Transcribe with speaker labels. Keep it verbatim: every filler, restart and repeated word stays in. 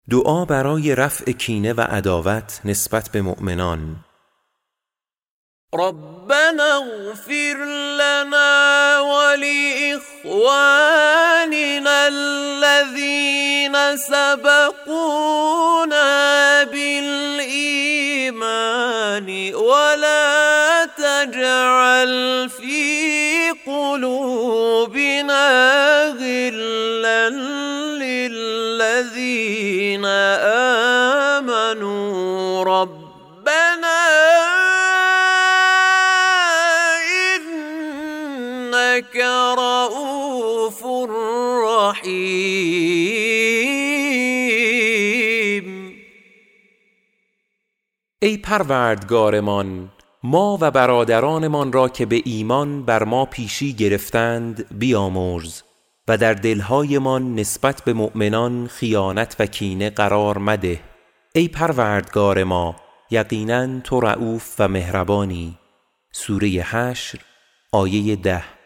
Speaker 1: دعا برای رفع کینه و عداوت نسبت به مؤمنان.
Speaker 2: ربنا اغفر لنا ولإخواننا الذين سبقونا بالإيمان ولا تجعل في قلوبنا غلا للذين آمنوا ربنا إنك رؤوف رحیم.
Speaker 1: ای پروردگارمان، ما و برادرانمان را که به ایمان بر ما پیشی گرفتند بیامرز و در دلهایمان نسبت به مؤمنان خیانت و کینه قرار مده. ای پروردگار ما، یقیناً تو رؤوف و مهربانی. سوره حشر آیه ده.